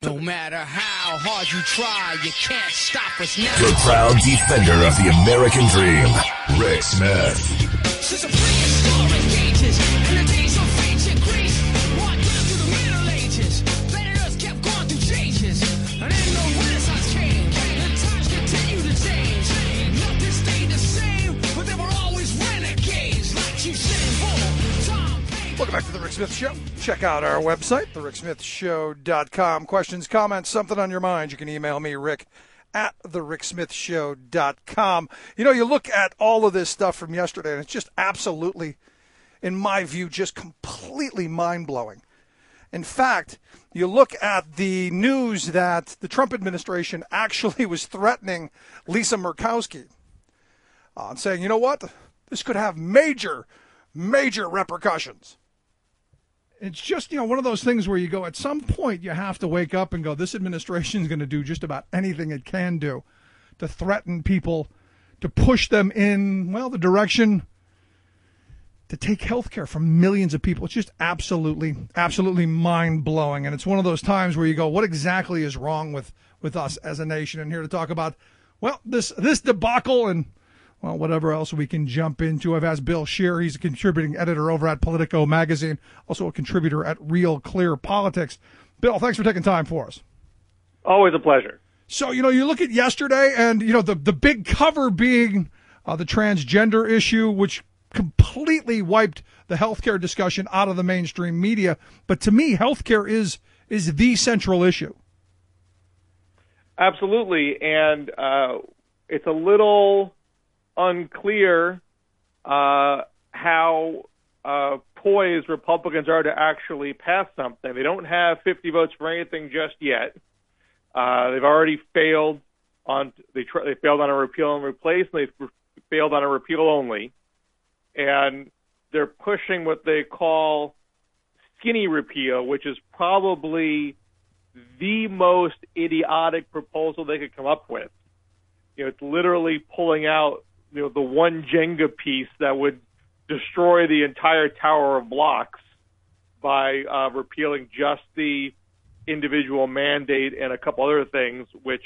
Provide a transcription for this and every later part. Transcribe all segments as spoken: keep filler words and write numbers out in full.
No matter how hard you try, you can't stop us now. The proud defender of the American dream, Rick Smith. Since the prehistoric ages and the days of ancient Greece, walked down through the Middle Ages, planet Earth kept going through changes, and then the Renaissance came, and times continue to change. Nothing stayed the same, but there were always renegades, like you said, Tom. Welcome back to the Rick Smith Show. Check out our website, the rick smith show dot com. Questions, comments, something on your mind, you can email me, Rick, at the rick smith show dot com. You know, you look at all of this stuff from yesterday, and it's just absolutely, in my view, just completely mind-blowing. In fact, you look at the news that the Trump administration actually was threatening Lisa Murkowski, uh, saying, you know what, this could have major, major repercussions. It's just, you know, one of those things where you go, at some point you have to wake up and go, this administration is going to do just about anything it can do to threaten people, to push them in, well, the direction to take health care from millions of people. It's just absolutely, absolutely mind-blowing. And it's one of those times where you go, what exactly is wrong with, with us as a nation? And here to talk about, well, this this debacle and, well, whatever else we can jump into. I've asked Bill Scheer. He's a contributing editor over at Politico magazine, also a contributor at Real Clear Politics. Bill, thanks for taking time for us. Always a pleasure. So, you know, you look at yesterday and, you know, the, the big cover being uh, the transgender issue, which completely wiped the healthcare discussion out of the mainstream media. But to me, healthcare is is the central issue. Absolutely. And uh, it's a little unclear uh, how uh, poised Republicans are to actually pass something. They don't have fifty votes for anything just yet. Uh, they've already failed on they tr- they failed on a repeal and replace, and they've re- failed on a repeal only, and they're pushing what they call skinny repeal, which is probably the most idiotic proposal they could come up with. You know, it's literally pulling out, you know, the one Jenga piece that would destroy the entire tower of blocks by uh, repealing just the individual mandate and a couple other things, which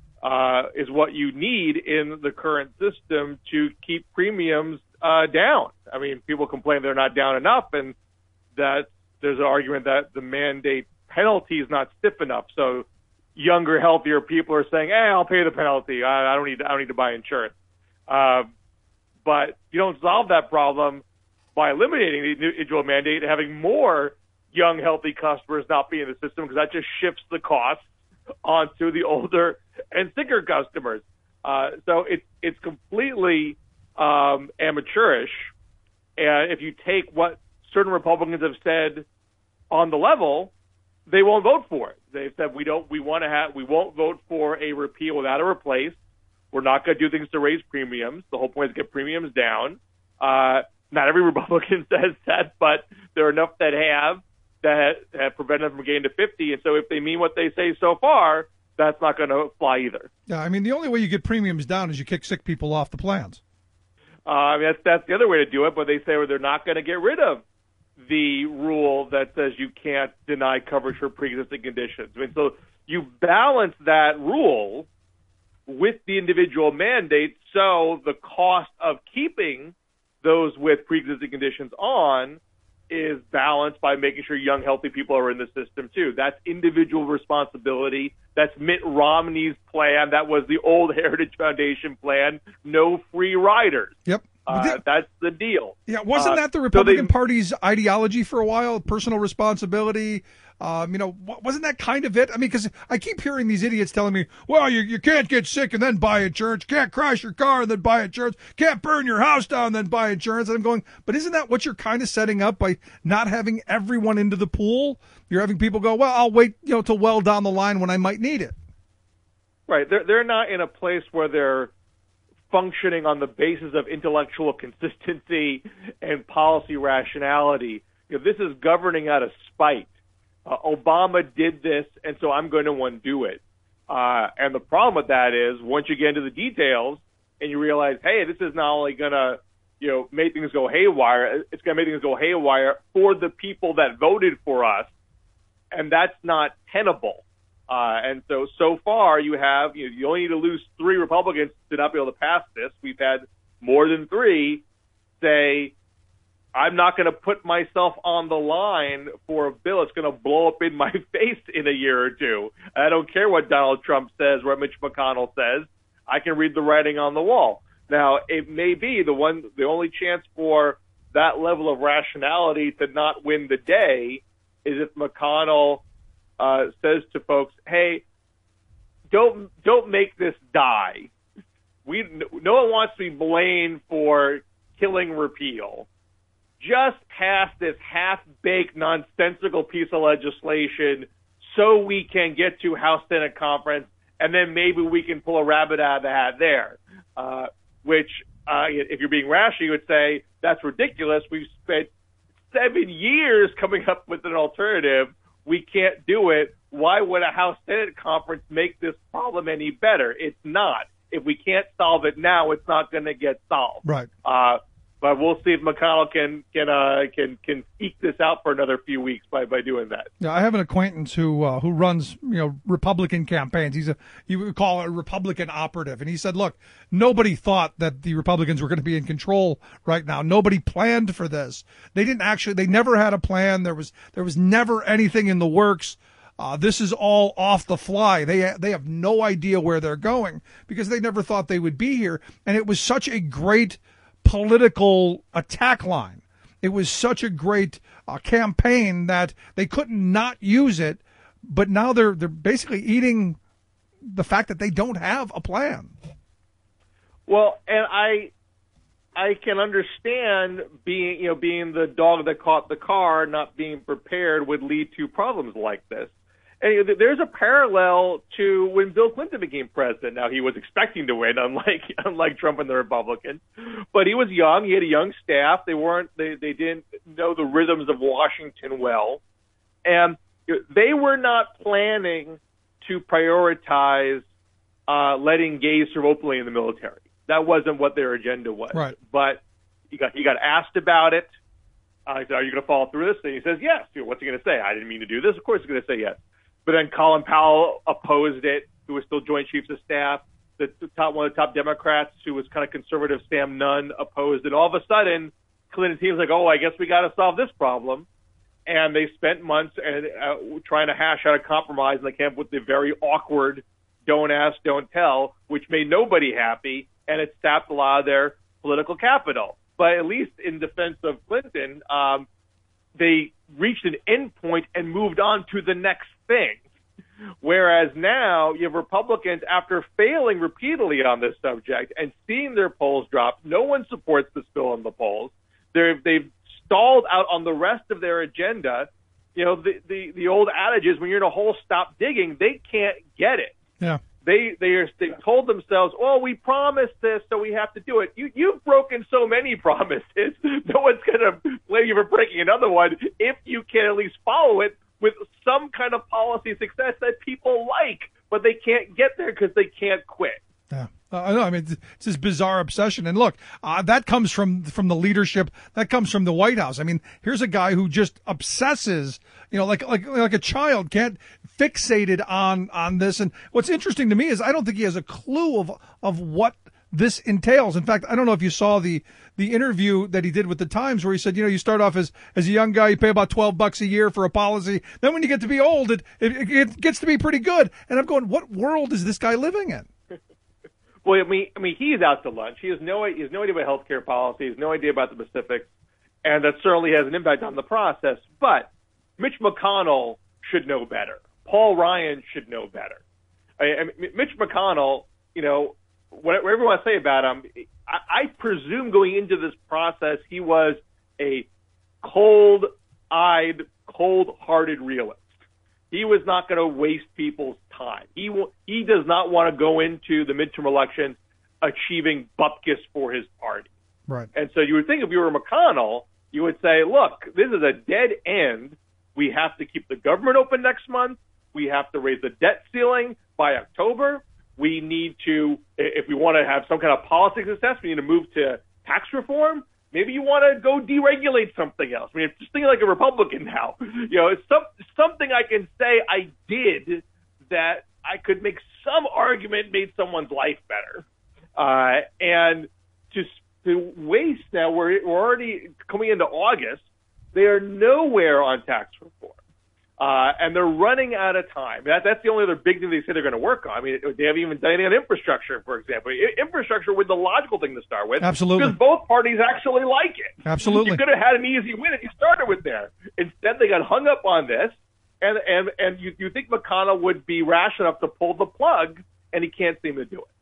uh, is what you need in the current system to keep premiums uh, down. I mean, people complain they're not down enough, and that there's an argument that the mandate penalty is not stiff enough. So younger, healthier people are saying, "Hey, I'll pay the penalty. I, I don't need. I don't need to buy insurance." Uh, but you don't solve that problem by eliminating the individual mandate and having more young, healthy customers not be in the system, because that just shifts the cost onto the older and sicker customers. Uh, so it's it's completely um, amateurish. And if you take what certain Republicans have said on the level, they won't vote for it. They've said we don't. We want to have. We won't vote for a repeal without a replace. We're not going to do things to raise premiums. The whole point is to get premiums down. Uh, not every Republican says that, but there are enough that have that have prevented them from getting to fifty. And so if they mean what they say so far, that's not going to fly either. Yeah, I mean, the only way you get premiums down is you kick sick people off the plans. Uh, I mean, that's, that's the other way to do it, but they say well, they're not going to get rid of the rule that says you can't deny coverage for pre-existing conditions. I mean, so you balance that rule with the individual mandate, so the cost of keeping those with pre-existing conditions on is balanced by making sure young, healthy people are in the system too. That's individual responsibility. That's Mitt Romney's plan. That was the old Heritage Foundation plan. No free riders. Yep. Uh, that's the deal. Yeah, wasn't uh, that the Republican so they, Party's ideology for a while? Personal responsibility. Um, you know, wasn't that kind of it? I mean, because I keep hearing these idiots telling me, well, you, you can't get sick and then buy insurance. Can't crash your car and then buy insurance. Can't burn your house down and then buy insurance. And I'm going, but isn't that what you're kind of setting up by not having everyone into the pool? You're having people go, well, I'll wait, you know, till well down the line when I might need it. Right. They're, they're not in a place where they're functioning on the basis of intellectual consistency and policy rationality. You know, this is governing out of spite. Uh, Obama did this, and so I'm going to undo it. Uh, and the problem with that is once you get into the details and you realize, hey, this is not only going to, you know, make things go haywire, it's going to make things go haywire for the people that voted for us, and that's not tenable. Uh, Uh, and so, so far, you have, you know, you only need to lose three Republicans to not be able to pass this. We've had more than three say, I'm not going to put myself on the line for a bill that's going to blow up in my face in a year or two. I don't care what Donald Trump says, what Mitch McConnell says. I can read the writing on the wall. Now, it may be the one, the only chance for that level of rationality to not win the day is if McConnell uh, says to folks, "Hey, don't don't make this die. We no one wants to be blamed for killing repeal. Just pass this half-baked, nonsensical piece of legislation so we can get to House Senate conference, and then maybe we can pull a rabbit out of the hat there." Uh, which, uh, if you're being rational, you would say, that's ridiculous. We've spent seven years coming up with an alternative. We can't do it. Why would a House Senate conference make this problem any better? It's not. If we can't solve it now, it's not going to get solved. Right. Uh, but we'll see if McConnell can can uh, can can eke this out for another few weeks by, by doing that. Yeah, I have an acquaintance who uh, who runs you know Republican campaigns. He's a you would call it a Republican operative, and he said, "Look, nobody thought that the Republicans were going to be in control right now. Nobody planned for this. They didn't actually. They never had a plan. There was there was never anything in the works." Uh, this is all off the fly. They they have no idea where they're going because they never thought they would be here. And it was such a great political attack line. It was such a great uh, campaign that they couldn't not use it. But now they're they're basically eating the fact that they don't have a plan. Well, and I I can understand being you know being the dog that caught the car, not being prepared would lead to problems like this. And there's a parallel to when Bill Clinton became president. Now, he was expecting to win, unlike unlike Trump and the Republicans. But he was young. He had a young staff. They weren't. They, they didn't know the rhythms of Washington well, and they were not planning to prioritize uh, letting gays serve openly in the military. That wasn't what their agenda was. Right. But he got he got asked about it. I said, "Are you going to follow through this?" And he says, "Yes." What's he going to say? I didn't mean to do this. Of course, he's going to say yes. But then Colin Powell opposed it, who was still Joint Chiefs of Staff. The top one of the top Democrats, who was kind of conservative, Sam Nunn, opposed it. All of a sudden, Clinton team's like, "Oh, I guess we got to solve this problem." And they spent months and uh, trying to hash out a compromise, and they came up with the very awkward "don't ask, don't tell," which made nobody happy, and it sapped a lot of their political capital. But at least in defense of Clinton, um, they reached an end point and moved on to the next thing. Whereas now you have Republicans, after failing repeatedly on this subject and seeing their polls drop, no one supports this bill in the polls. They're, they've stalled out on the rest of their agenda. You know, the, the, the old adage is when you're in a hole, stop digging. They can't get it. Yeah. They they are they told themselves, "Oh, we promised this, so we have to do it." You you've broken so many promises. No one's going to blame you for breaking another one if you can at least follow it with some kind of policy success that people like, but they can't get there because they can't quit. Yeah. Uh, I know. I mean, it's this bizarre obsession. And look, uh, that comes from from the leadership. That comes from the White House. I mean, here's a guy who just obsesses, you know, like like like a child, can't fixated on on this. And what's interesting to me is I don't think he has a clue of of what this entails. In fact, I don't know if you saw the the interview that he did with the Times where he said, you know, you start off as as a young guy, you pay about twelve bucks a year for a policy. Then when you get to be old, it it, it gets to be pretty good. And I'm going, what world is this guy living in? Well, I mean, I mean, he's out to lunch. He has no, he has no idea about healthcare policy. He has no idea about the specifics, and that certainly has an impact on the process. But Mitch McConnell should know better. Paul Ryan should know better. I, I mean, Mitch McConnell, you know, whatever you want to say about him, I, I presume going into this process he was a cold-eyed, cold-hearted realist. He was not going to waste people's time. He w- he does not want to go into the midterm elections achieving bupkis for his party. Right. And so you would think if you were McConnell, you would say, look, this is a dead end. We have to keep the government open next month. We have to raise the debt ceiling by October. We need to, if we want to have some kind of policy success, we need to move to tax reform. Maybe you want to go deregulate something else. I mean, just thinking like a Republican now. You know, it's some, something I can say I did that I could make some argument made someone's life better. Uh, and to, to waste now, we're, we're already coming into August. They are nowhere on tax reform. Uh, and they're running out of time. That, that's the only other big thing they say they're going to work on. I mean, they haven't even done anything on infrastructure, for example. I, infrastructure was the logical thing to start with. Absolutely. Because both parties actually like it. Absolutely. You could have had an easy win if you started with there. Instead, they got hung up on this. And and, and you, you think McConnell would be rash enough to pull the plug, and he can't seem to do it.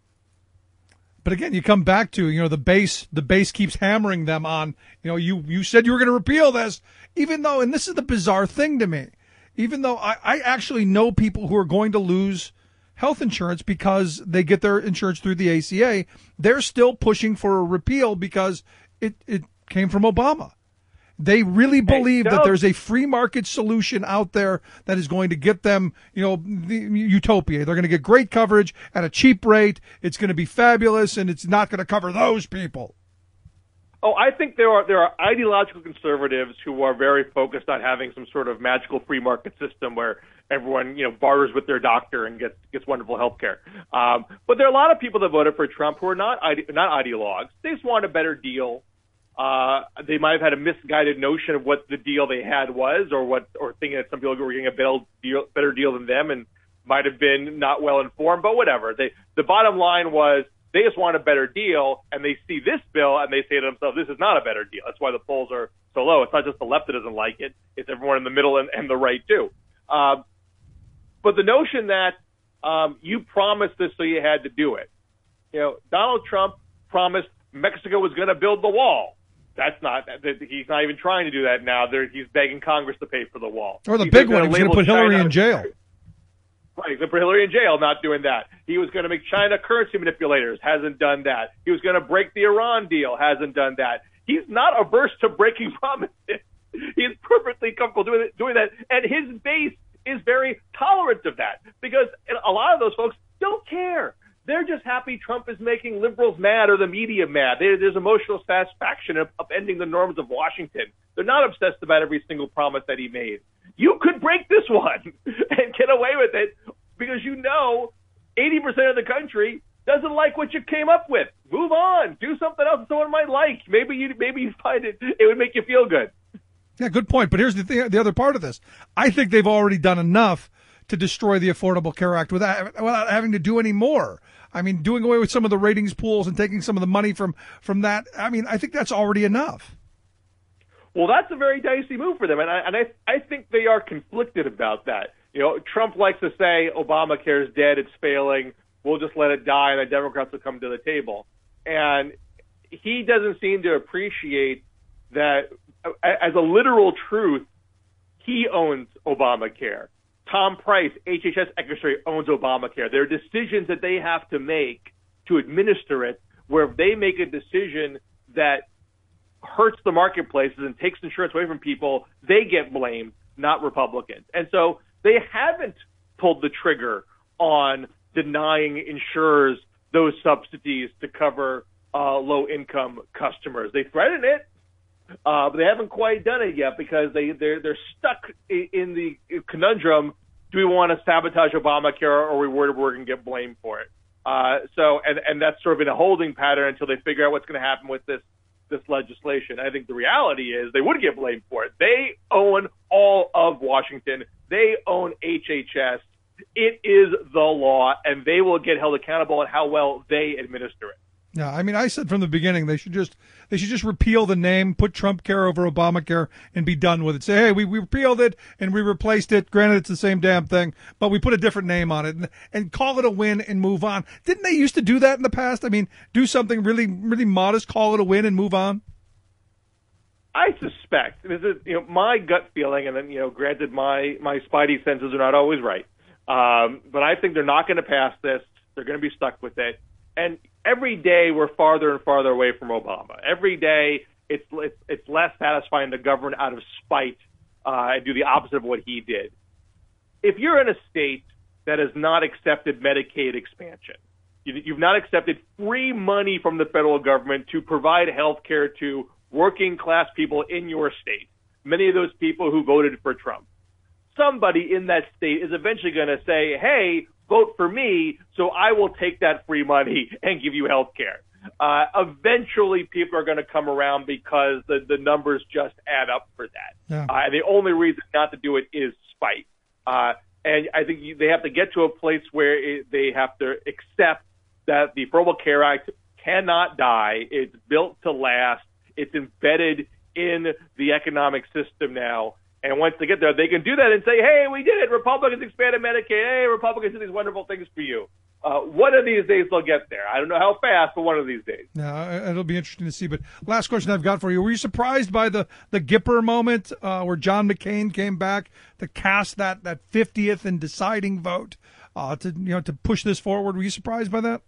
But again, you come back to, you know, the base, the base keeps hammering them on, you know, you, you said you were going to repeal this, even though, and this is the bizarre thing to me, even though I, I actually know people who are going to lose health insurance because they get their insurance through the A C A, they're still pushing for a repeal because it, it came from Obama. They really believe that there's a free market solution out there that is going to get them, you know, the utopia. They're going to get great coverage at a cheap rate. It's going to be fabulous, and it's not going to cover those people. Oh, I think there are there are ideological conservatives who are very focused on having some sort of magical free market system where everyone, you know, barters with their doctor and gets gets wonderful health care. Um, but there are a lot of people that voted for Trump who are not ide- not ideologues. They just want a better deal. Uh, they might have had a misguided notion of what the deal they had was, or what, or thinking that some people were getting a better deal, better deal than them, and might have been not well informed. But whatever. They, the bottom line was they just want a better deal, and they see this bill and they say to themselves, "This is not a better deal." That's why the polls are so low. It's not just the left that doesn't like it; it's everyone in the middle and, and the right too. Um, but the notion that um, you promised this, so you had to do it. You know, Donald Trump promised Mexico was going to build the wall. That's not, he's not even trying to do that now. There, he's begging Congress to pay for the wall. Or the he's big one, he was going to put Hillary China, in jail. Right, he's going to put Hillary in jail, not doing that. He was going to make China currency manipulators, hasn't done that. He was going to break the Iran deal, hasn't done that. He's not averse to breaking promises. He's perfectly comfortable doing, doing that, and his base is very tolerant of that because a lot of those folks don't care. They're just happy Trump is making liberals mad or the media mad. They, there's emotional satisfaction of upending the norms of Washington. They're not obsessed about every single promise that he made. You could break this one and get away with it because you know eighty percent of the country doesn't like what you came up with. Move on. Do something else someone might like. Maybe you maybe you find it it would make you feel good. Yeah, good point. But here's the thing, the other part of this. I think they've already done enough to destroy the Affordable Care Act without without having to do any more. I mean, doing away with some of the ratings pools and taking some of the money from, from that, I mean, I think that's already enough. Well, that's a very dicey move for them, and I, and I, I think they are conflicted about that. You know, Trump likes to say Obamacare is dead, it's failing, we'll just let it die, and the Democrats will come to the table. And he doesn't seem to appreciate that as a literal truth, he owns Obamacare. Tom Price, H H S Secretary, owns Obamacare. There are decisions that they have to make to administer it, where if they make a decision that hurts the marketplaces and takes insurance away from people, they get blamed, not Republicans. And so they haven't pulled the trigger on denying insurers those subsidies to cover uh, low-income customers. They threaten it, uh, but they haven't quite done it yet because they, they're, they're stuck in the conundrum. Do we want to sabotage Obamacare, or are we worried we're going to get blamed for it? Uh, so, and, and that's sort of in a holding pattern until they figure out what's going to happen with this this legislation. I think the reality is they would get blamed for it. They own all of Washington. They own H H S. It is the law, and they will get held accountable on how well they administer it. Yeah, I mean, I said from the beginning they should just they should just repeal the name, put Trump Care over Obamacare, and be done with it. Say, hey, we, we repealed it and we replaced it. Granted, it's the same damn thing, but we put a different name on it, and, and call it a win and move on. Didn't they used to do that in the past? I mean, do something really really modest, call it a win, and move on. I suspect this is you know my gut feeling, and then you know, granted, my my spidey senses are not always right, um, but I think they're not going to pass this. They're going to be stuck with it. And every day we're farther and farther away from Obama. Every day it's it's, it's less satisfying to govern out of spite uh, and do the opposite of what he did. If you're in a state that has not accepted Medicaid expansion, you, you've not accepted free money from the federal government to provide health care to working class people in your state, many of those people who voted for Trump. somebody in that state is eventually going to say, hey, vote for me, so I will take that free money and give you health care. Uh, eventually, people are going to come around because the, the numbers just add up for that. Yeah. Uh, the only reason not to do it is spite. Uh, and I think you, they have to get to a place where it, they have to accept that the Affordable Care Act cannot die. It's built to last. It's embedded in the economic system now. And once they get there, they can do that and say, hey, we did it. Republicans expanded Medicaid. Hey, Republicans did these wonderful things for you. Uh, one of these days they'll get there. I don't know how fast, but one of these days. Yeah, it'll be interesting to see. But last question I've got for you. Were you surprised by the, the Gipper moment uh, where John McCain came back to cast that, that fiftieth and deciding vote uh, to you know to push this forward? Were you surprised by that?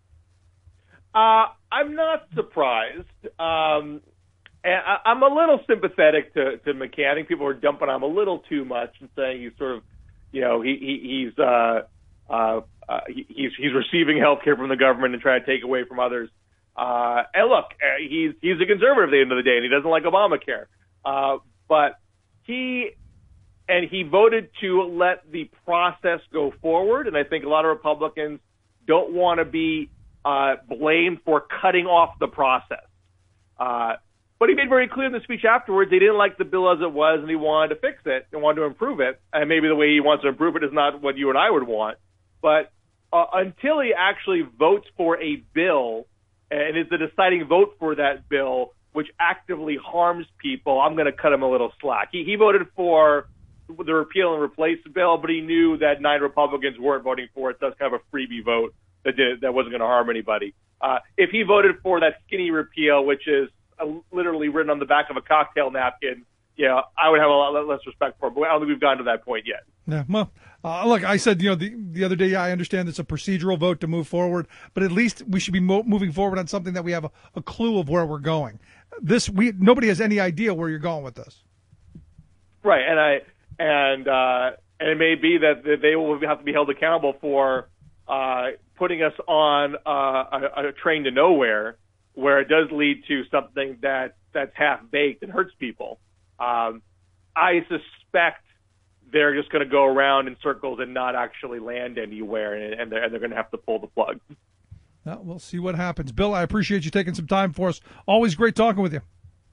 Uh, I'm not surprised. Um, and I, I'm a little sympathetic to, to McCain. I think people are dumping on him a little too much and saying he's sort of, you know, he, he he's uh, uh, uh, he, he's he's receiving health care from the government and trying to take away from others. Uh, and look, uh, he's he's a conservative at the end of the day, and he doesn't like Obamacare. Uh, but he and he voted to let the process go forward, and I think a lot of Republicans don't want to be uh, blamed for cutting off the process. Uh, but he made very clear in the speech afterwards he didn't like the bill as it was, and he wanted to fix it and wanted to improve it. And maybe the way he wants to improve it is not what you and I would want. But uh, until he actually votes for a bill and is the deciding vote for that bill, which actively harms people, I'm going to cut him a little slack. He, he voted for the repeal and replace bill, but he knew that nine Republicans weren't voting for it, so that's kind of a freebie vote that did, that wasn't going to harm anybody. Uh, if he voted for that skinny repeal, which is uh, literally written on the back of a cocktail napkin, yeah, I would have a lot less respect for him, but I don't think we've gotten to that point yet. Yeah, well, uh, look, I said, you know, the, the other day, I understand it's a procedural vote to move forward, but at least we should be mo- moving forward on something that we have a, a clue of where we're going. This, we nobody has any idea where you're going with this. Right, and I and uh, and it may be that they will have to be held accountable for uh, putting us on uh, a, a train to nowhere, where it does lead to something that that's half baked and hurts people. Um, I suspect they're just going to go around in circles and not actually land anywhere, and, and they're, and they're going to have to pull the plug. Well, we'll see what happens. Bill, I appreciate you taking some time for us. Always great talking with you.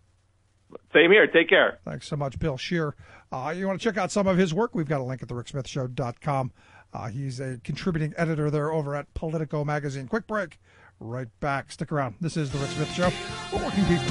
Same here. Take care. Thanks so much, Bill Scheer. Uh, you want to check out some of his work? We've got a link at the rick smith show dot com. Uh, he's a contributing editor there over at Politico magazine. Quick break. Right back. Stick around. This is the Rick Smith Show for working people.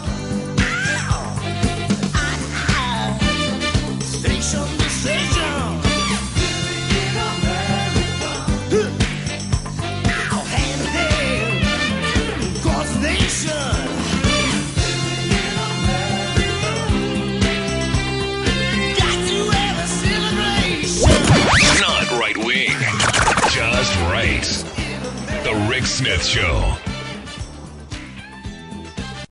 Station to station. Living in America. Now hand in hand. Across the nation. Living in America. Got to have a celebration. Not right wing, just right. The Rick Smith Show.